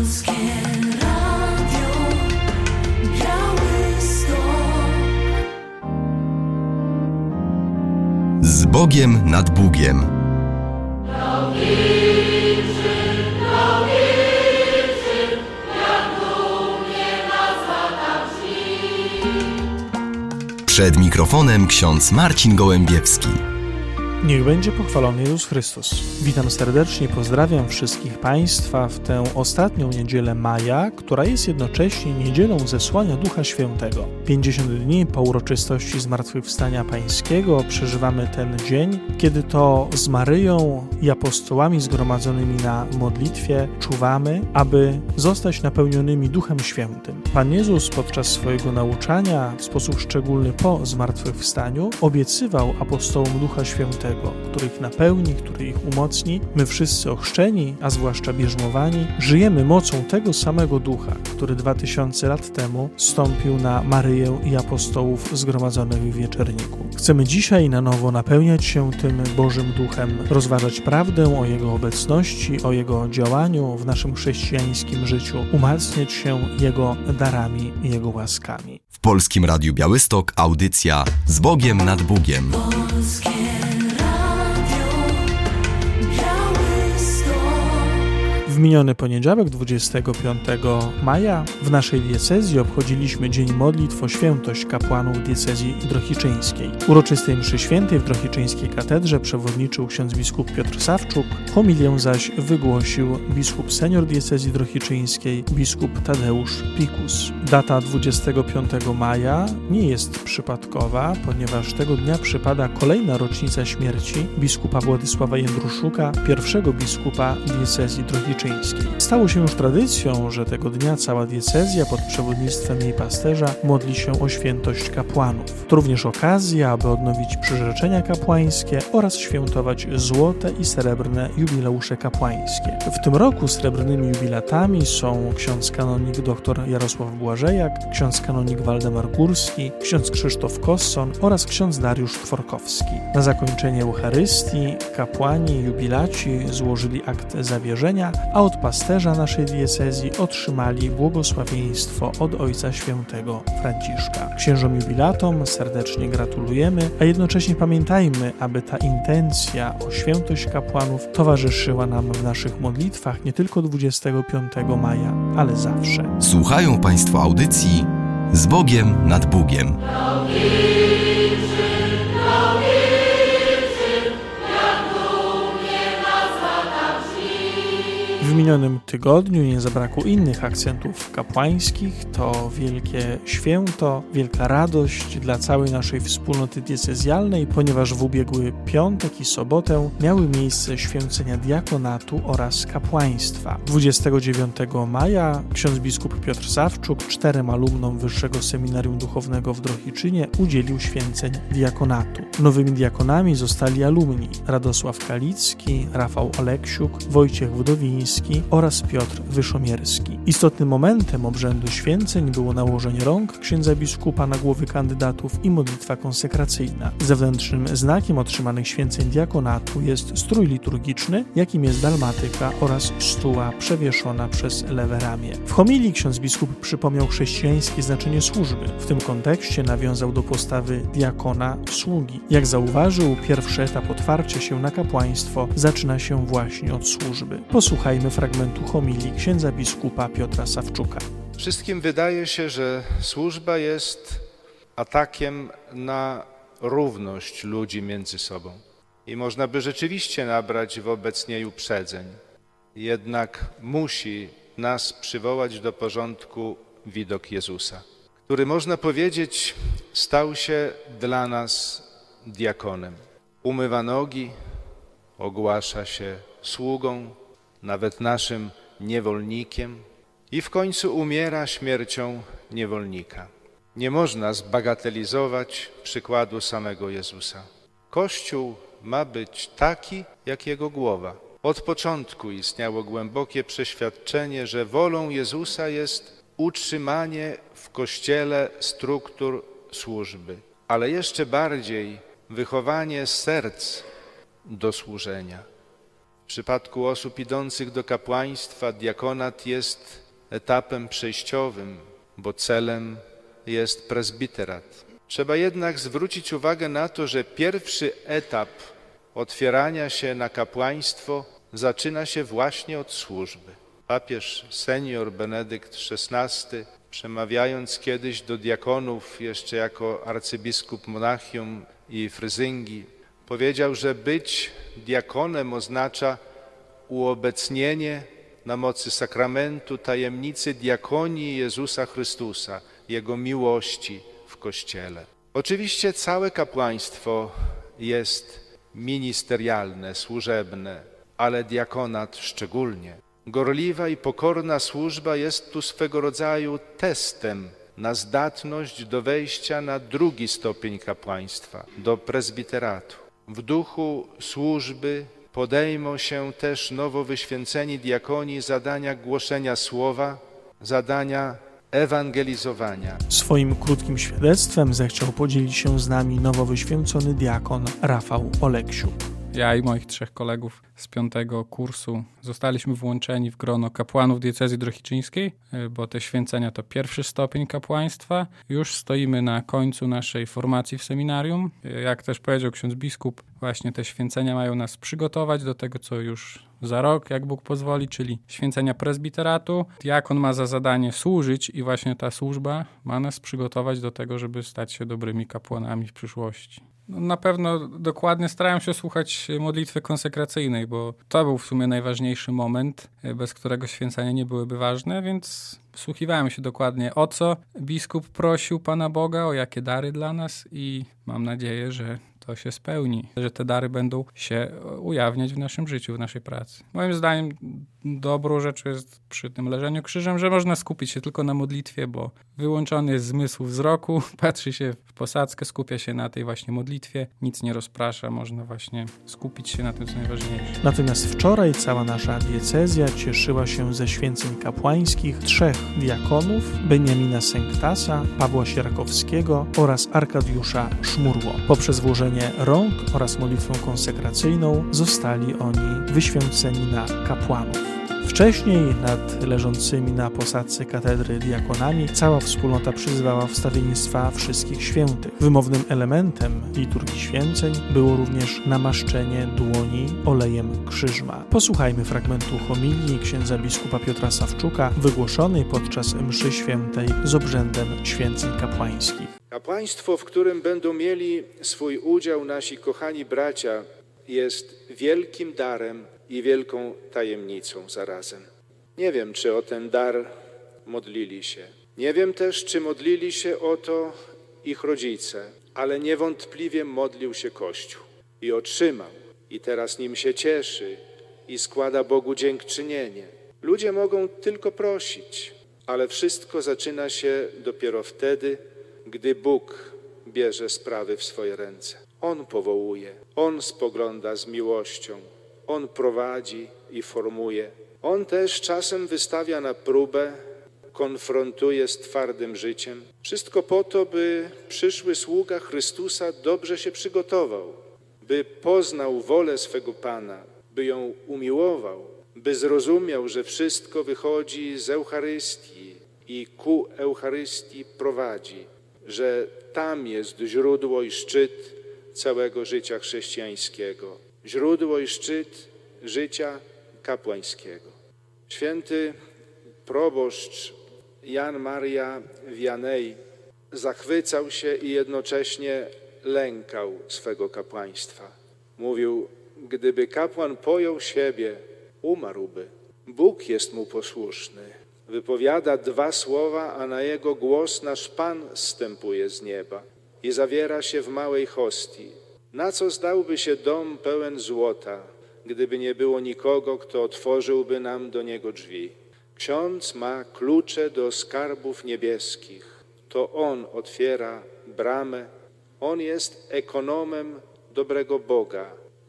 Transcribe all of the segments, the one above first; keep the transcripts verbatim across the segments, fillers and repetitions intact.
Z Bogiem nad Bugiem. Przed mikrofonem ksiądz Marcin Gołębiewski. Niech będzie pochwalony Jezus Chrystus. Witam serdecznie, pozdrawiam wszystkich Państwa w tę ostatnią niedzielę maja, która jest jednocześnie niedzielą zesłania Ducha Świętego. pięćdziesiąt dni po uroczystości Zmartwychwstania Pańskiego przeżywamy ten dzień, kiedy to z Maryją i apostołami zgromadzonymi na modlitwie czuwamy, aby zostać napełnionymi Duchem Świętym. Pan Jezus podczas swojego nauczania, w sposób szczególny po Zmartwychwstaniu, obiecywał apostołom Ducha Świętego, który ich napełni, który ich umocni. My wszyscy ochrzczeni, a zwłaszcza bierzmowani, żyjemy mocą tego samego Ducha, który dwa tysiące lat temu zstąpił na Maryję i apostołów zgromadzonych w wieczerniku. Chcemy dzisiaj na nowo napełniać się tym Bożym Duchem, rozważać prawdę o Jego obecności, o Jego działaniu w naszym chrześcijańskim życiu, umacniać się Jego darami i Jego łaskami. W Polskim Radiu Białystok audycja Z Bogiem nad Bugiem. W miniony poniedziałek, dwudziestego piątego maja, w naszej diecezji obchodziliśmy Dzień Modlitw o Świętość kapłanów diecezji drohiczyńskiej. Uroczystej mszy świętej w drohiczyńskiej katedrze przewodniczył ksiądz biskup Piotr Sawczuk, homilię zaś wygłosił biskup senior diecezji drohiczyńskiej, biskup Tadeusz Pikus. Data dwudziestego piątego maja nie jest przypadkowa, ponieważ tego dnia przypada kolejna rocznica śmierci biskupa Władysława Jędruszuka, pierwszego biskupa diecezji drohiczyńskiej. Stało się już tradycją, że tego dnia cała diecezja pod przewodnictwem jej pasterza modli się o świętość kapłanów. To również okazja, aby odnowić przyrzeczenia kapłańskie oraz świętować złote i srebrne jubileusze kapłańskie. W tym roku srebrnymi jubilatami są ksiądz kanonik dr Jarosław Błażejak, ksiądz kanonik Waldemar Górski, ksiądz Krzysztof Kosson oraz ksiądz Dariusz Tworkowski. Na zakończenie Eucharystii kapłani jubilaci złożyli akt zawierzenia, a od pasterza naszej diecezji otrzymali błogosławieństwo od Ojca Świętego Franciszka. Księżom jubilatom serdecznie gratulujemy, a jednocześnie pamiętajmy, aby ta intencja o świętość kapłanów towarzyszyła nam w naszych modlitwach nie tylko dwudziestego piątego maja, ale zawsze. Słuchają Państwo audycji Z Bogiem nad Bugiem. W minionym tygodniu nie zabrakło innych akcentów kapłańskich. To wielkie święto, wielka radość dla całej naszej wspólnoty diecezjalnej, ponieważ w ubiegły piątek i sobotę miały miejsce święcenia diakonatu oraz kapłaństwa. dwudziestego dziewiątego maja ksiądz biskup Piotr Sawczuk czterem alumnom Wyższego Seminarium Duchownego w Drohiczynie udzielił święceń diakonatu. Nowymi diakonami zostali alumni Radosław Kalicki, Rafał Oleksiuk, Wojciech Wdowiński oraz Piotr Wyszomierski. Istotnym momentem obrzędu święceń było nałożenie rąk księdza biskupa na głowy kandydatów i modlitwa konsekracyjna. Zewnętrznym znakiem otrzymanych święceń diakonatu jest strój liturgiczny, jakim jest dalmatyka oraz stuła przewieszona przez lewe ramię. W homilii ksiądz biskup przypomniał chrześcijańskie znaczenie służby. W tym kontekście nawiązał do postawy diakona sługi. Jak zauważył, pierwszy etap otwarcia się na kapłaństwo zaczyna się właśnie od służby. Posłuchajmy fragmentu homilii księdza biskupa Piotra Sawczuka. Wszystkim wydaje się, że służba jest atakiem na równość ludzi między sobą. I można by rzeczywiście nabrać wobec niej uprzedzeń. Jednak musi nas przywołać do porządku widok Jezusa, który, można powiedzieć, stał się dla nas diakonem. Umywa nogi, ogłasza się sługą, nawet naszym niewolnikiem i w końcu umiera śmiercią niewolnika. Nie można zbagatelizować przykładu samego Jezusa. Kościół ma być taki, jak Jego głowa. Od początku istniało głębokie przeświadczenie, że wolą Jezusa jest utrzymanie w Kościele struktur służby, ale jeszcze bardziej wychowanie serc do służenia. W przypadku osób idących do kapłaństwa diakonat jest etapem przejściowym, bo celem jest prezbiterat. Trzeba jednak zwrócić uwagę na to, że pierwszy etap otwierania się na kapłaństwo zaczyna się właśnie od służby. Papież senior Benedykt szesnasty, przemawiając kiedyś do diakonów jeszcze jako arcybiskup Monachium i Fryzyngi, powiedział, że być diakonem oznacza uobecnienie na mocy sakramentu tajemnicy diakonii Jezusa Chrystusa, Jego miłości w Kościele. Oczywiście całe kapłaństwo jest ministerialne, służebne, ale diakonat szczególnie. Gorliwa i pokorna służba jest tu swego rodzaju testem na zdatność do wejścia na drugi stopień kapłaństwa, do prezbiteratu. W duchu służby podejmą się też nowo wyświęceni diakoni zadania głoszenia słowa, zadania ewangelizowania. Swoim krótkim świadectwem zechciał podzielić się z nami nowo wyświęcony diakon Rafał Oleksiuk. Ja i moich trzech kolegów z piątego kursu zostaliśmy włączeni w grono kapłanów diecezji drohiczyńskiej, bo te święcenia to pierwszy stopień kapłaństwa. Już stoimy na końcu naszej formacji w seminarium. Jak też powiedział ksiądz biskup, właśnie te święcenia mają nas przygotować do tego, co już za rok, jak Bóg pozwoli, czyli święcenia prezbiteratu. Diakon ma za zadanie służyć i właśnie ta służba ma nas przygotować do tego, żeby stać się dobrymi kapłanami w przyszłości. No, na pewno dokładnie starałem się słuchać modlitwy konsekracyjnej, bo to był w sumie najważniejszy moment, bez którego święcenia nie byłyby ważne, więc wsłuchiwałem się dokładnie, o co biskup prosił Pana Boga, o jakie dary dla nas i mam nadzieję, że to się spełni, że te dary będą się ujawniać w naszym życiu, w naszej pracy. Moim zdaniem dobrą rzeczą jest przy tym leżeniu krzyżem, że można skupić się tylko na modlitwie, bo wyłączony jest zmysł wzroku, patrzy się w posadzkę, skupia się na tej właśnie modlitwie, nic nie rozprasza, można właśnie skupić się na tym, co najważniejsze. Natomiast wczoraj cała nasza diecezja cieszyła się ze święceń kapłańskich trzech diakonów, Beniamina Sęktasa, Pawła Sierakowskiego oraz Arkadiusza Szmurło. Poprzez włożenie rąk oraz modlitwę konsekracyjną zostali oni wyświęceni na kapłanów. Wcześniej nad leżącymi na posadzce katedry diakonami cała wspólnota przyzwała wstawiennictwa wszystkich świętych. Wymownym elementem liturgii święceń było również namaszczenie dłoni olejem krzyżma. Posłuchajmy fragmentu homilii księdza biskupa Piotra Sawczuka wygłoszonej podczas mszy świętej z obrzędem święceń kapłańskich. Kapłaństwo, w którym będą mieli swój udział nasi kochani bracia, jest wielkim darem i wielką tajemnicą zarazem. Nie wiem, czy o ten dar modlili się. Nie wiem też, czy modlili się o to ich rodzice, ale niewątpliwie modlił się Kościół i otrzymał. I teraz nim się cieszy i składa Bogu dziękczynienie. Ludzie mogą tylko prosić, ale wszystko zaczyna się dopiero wtedy, gdy Bóg bierze sprawy w swoje ręce. On powołuje, On spogląda z miłością, On prowadzi i formuje. On też czasem wystawia na próbę, konfrontuje z twardym życiem. Wszystko po to, by przyszły sługa Chrystusa dobrze się przygotował, by poznał wolę swego Pana, by ją umiłował, by zrozumiał, że wszystko wychodzi z Eucharystii i ku Eucharystii prowadzi, że tam jest źródło i szczyt całego życia chrześcijańskiego, źródło i szczyt życia kapłańskiego. Święty proboszcz Jan Maria Vianney zachwycał się i jednocześnie lękał swego kapłaństwa. Mówił, gdyby kapłan pojął siebie, umarłby. Bóg jest mu posłuszny. Wypowiada dwa słowa, a na jego głos nasz Pan zstępuje z nieba i zawiera się w małej hostii. Na co zdałby się dom pełen złota, gdyby nie było nikogo, kto otworzyłby nam do niego drzwi? Ksiądz ma klucze do skarbów niebieskich. To On otwiera bramę. On jest ekonomem dobrego Boga,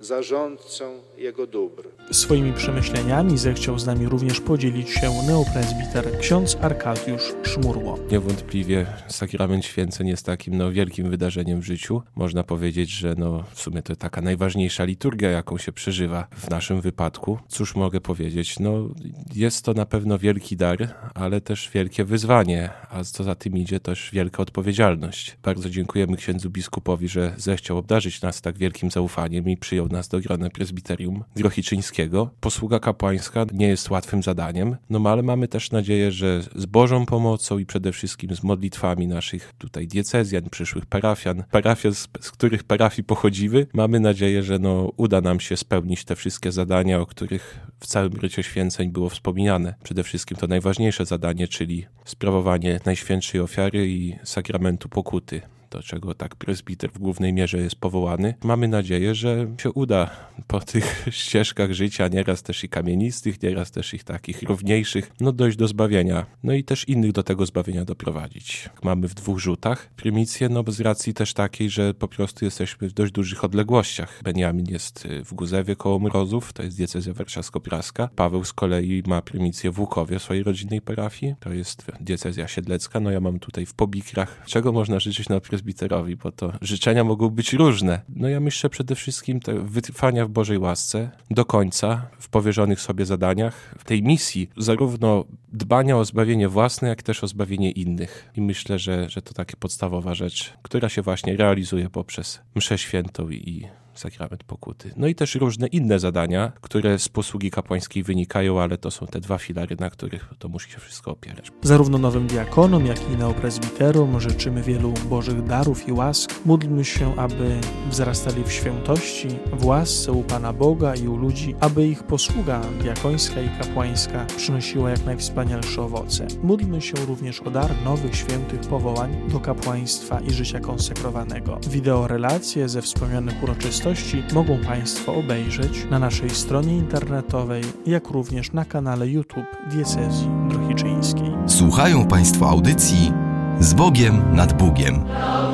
zarządcą Jego dóbr. Swoimi przemyśleniami zechciał z nami również podzielić się neoprezbiter ksiądz Arkadiusz Szmurło. Niewątpliwie sakrament święceń jest takim no, wielkim wydarzeniem w życiu. Można powiedzieć, że no, w sumie to taka najważniejsza liturgia, jaką się przeżywa w naszym wypadku. Cóż mogę powiedzieć? No, jest to na pewno wielki dar, ale też wielkie wyzwanie, a co za tym idzie też wielka odpowiedzialność. Bardzo dziękujemy księdzu biskupowi, że zechciał obdarzyć nas tak wielkim zaufaniem i przyjął nas do grona prezbiterium drohiczyńskiego. Posługa kapłańska nie jest łatwym zadaniem, no ale mamy też nadzieję, że z Bożą pomocą i przede wszystkim z modlitwami naszych tutaj diecezjan, przyszłych parafian, parafian, z, z których parafii pochodzimy, mamy nadzieję, że no, uda nam się spełnić te wszystkie zadania, o których w całym rycie święceń było wspominane. Przede wszystkim to najważniejsze zadanie, czyli sprawowanie Najświętszej Ofiary i sakramentu pokuty, do czego tak prezbiter w głównej mierze jest powołany. Mamy nadzieję, że się uda po tych ścieżkach życia, nieraz też i kamienistych, nieraz też ich takich równiejszych, no dojść do zbawienia. No i też innych do tego zbawienia doprowadzić. Mamy w dwóch rzutach prymisję, no z racji też takiej, że po prostu jesteśmy w dość dużych odległościach. Beniamin jest w Guzewie koło Mrozów, to jest diecezja warszawsko-praska. Paweł z kolei ma prymisję w Łukowie, swojej rodzinnej parafii, to jest diecezja siedlecka. No ja mam tutaj w Pobikrach. Czego można życzyć na prezbiterowi, bo to życzenia mogą być różne. No ja myślę przede wszystkim te wytrwania w Bożej łasce do końca, w powierzonych sobie zadaniach, w tej misji, zarówno dbania o zbawienie własne, jak też o zbawienie innych. I myślę, że, że to taka podstawowa rzecz, która się właśnie realizuje poprzez mszę świętą i sakrament pokuty. No i też różne inne zadania, które z posługi kapłańskiej wynikają, ale to są te dwa filary, na których to musi się wszystko opierać. Zarówno nowym diakonom, jak i neoprezbiterom życzymy wielu Bożych darów i łask. Módlmy się, aby wzrastali w świętości, w łasce u Pana Boga i u ludzi, aby ich posługa diakońska i kapłańska przynosiła jak najwspanialsze owoce. Módlmy się również o dar nowych, świętych powołań do kapłaństwa i życia konsekrowanego. Wideorelacje ze wspomnianych uroczystości mogą Państwo obejrzeć na naszej stronie internetowej, jak również na kanale YouTube Diecezji Drohiczyńskiej. Słuchają Państwo audycji Z Bogiem nad Bugiem.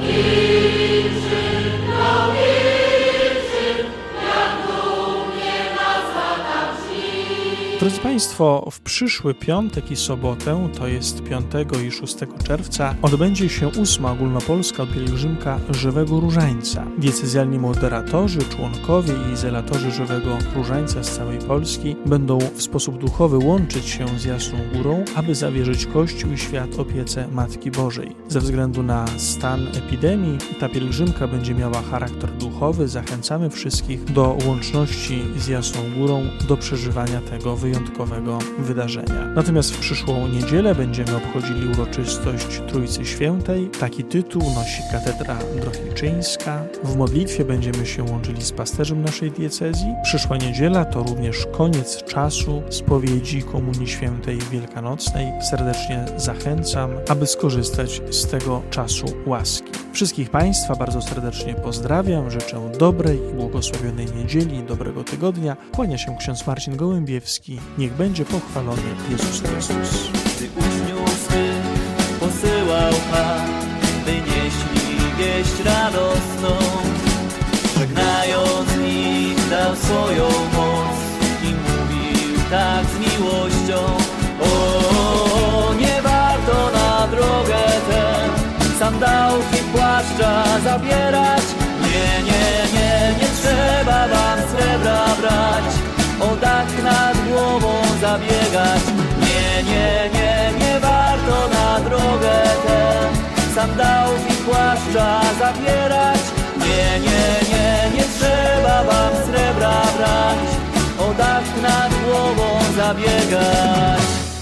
Drodzy Państwo, w przyszły piątek i sobotę, to jest piątego i szóstego czerwca, odbędzie się ósma ogólnopolska pielgrzymka Żywego Różańca. Diecezjalni moderatorzy, członkowie i zelatorzy Żywego Różańca z całej Polski będą w sposób duchowy łączyć się z Jasną Górą, aby zawierzyć Kościół i świat opiece Matki Bożej. Ze względu na stan epidemii ta pielgrzymka będzie miała charakter duchowy. Zachęcamy wszystkich do łączności z Jasną Górą, do przeżywania tego wyjątkowego wydarzenia. Natomiast w przyszłą niedzielę będziemy obchodzili uroczystość Trójcy Świętej. Taki tytuł nosi katedra drohiczyńska. W modlitwie będziemy się łączyli z pasterzem naszej diecezji. Przyszła niedziela to również koniec czasu spowiedzi Komunii Świętej Wielkanocnej. Serdecznie zachęcam, aby skorzystać z tego czasu łaski. Wszystkich Państwa bardzo serdecznie pozdrawiam, życzę dobrej i błogosławionej niedzieli, dobrego tygodnia. Kłania się ksiądz Marcin Gołębiewski. Niech będzie pochwalony Jezus Chrystus. Gdy uczniów swych posyłał Pan, by nieśli wieść radosną, żegnając ich dał swoją moc i mówił tak z miłością: o, nie warto na drogę tę sandałki płaszcza zabierać. Nie, nie, nie, nie trzeba wam srebra brać, o dach nad głową zabiegać. Nie, nie, nie, nie warto na drogę tę sandałki płaszcza zabierać. Nie, nie, nie, nie trzeba wam srebra brać, o dach nad głową zabiegać.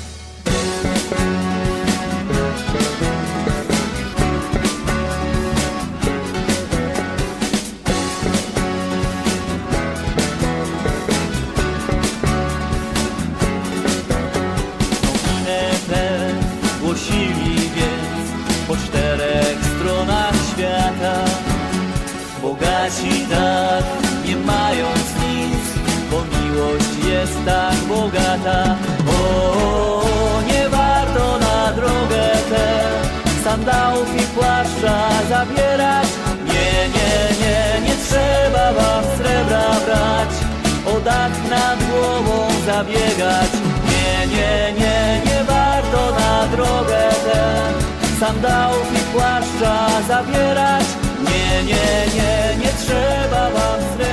Głosili więc po czterech stronach świata. Bogaci tak, nie mając nic, bo miłość jest tak bogata. O, nie warto na drogę tę sandałki płaszcza zabierać. Nie, nie, nie, nie trzeba wam srebra brać, dach nad głową zabiegać. Nie, nie, nie, nie warto na drogę tę sandałów i płaszcza zabierać. Nie, nie, nie, nie trzeba wam